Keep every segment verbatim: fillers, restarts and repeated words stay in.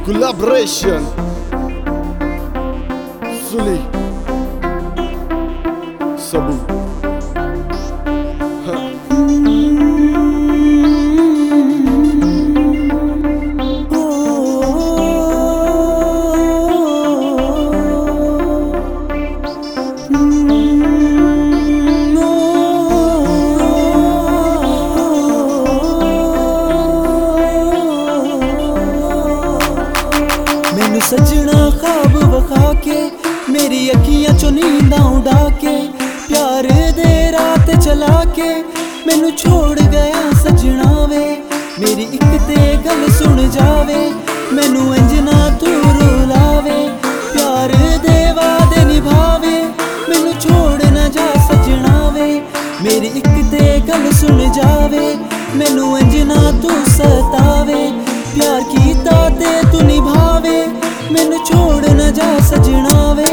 Collaboration Sully Sabu सजना ख्वाब वखा के मेरी अखियां चो नींदा उड़ा के प्यार दे रात चला के मैनू छोड़ गया सजना वे मेरी एक ते गल सुन जावे मैनू इंज ना तू रुलावे प्यार दे वादे निभावे मैनू छोड़ ना जा सजना वे मेरी एक ते गल सुन जावे मैनू इंज ना तू सतावे प्यार कीता ते तू निभावे मैनू छोड़ न जा सजना वे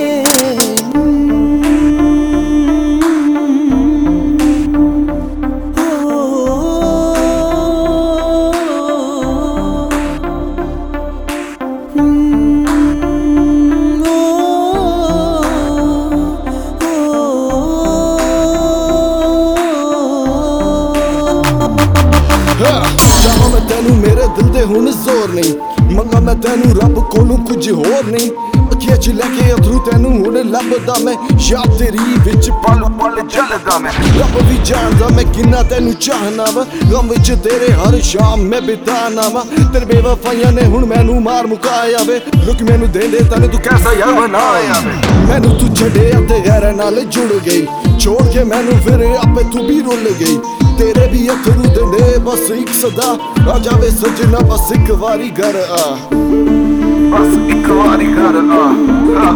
चाहां मैं तैनू मेरे दिल दे हुण जोर नहीं मंगा मैं तैनू रब कोलों कुछ होर नहीं अखियां च लैके अथरू तैनू हुण लभदा मैं याद तेरी विच पल पल जलदा मैं रब भी जानदा मैं किन्ना तैनू चाहना वा गम विच तेरे हर शाम मैं बिताना वा तेरे बेवफाइयां ने हुण मैनू मार मुकाया वे लुक मैनू देंदे तैनू तू कैसा यार बनाया वे मैनू तू छड्डिया ते गैरां नाल जुड़ गई छोड़ के मैनू फिर आपे तू भी रुल गई तेरे भी अथरू देंदे बस एक सदा आ जावे सजना बस एक वारी घर आ बस एक वारी घर आ, आ।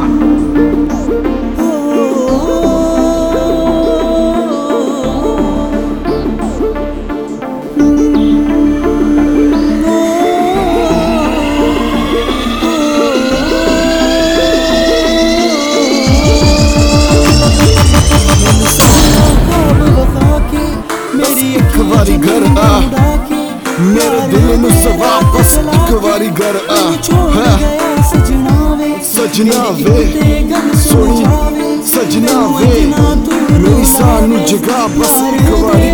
मेरी एक वारी घर आ मेरे दिल में सवा बस एक वारी घर आ सजना वे सोनी सजना वे मेरी सानू जगह बस एक वारी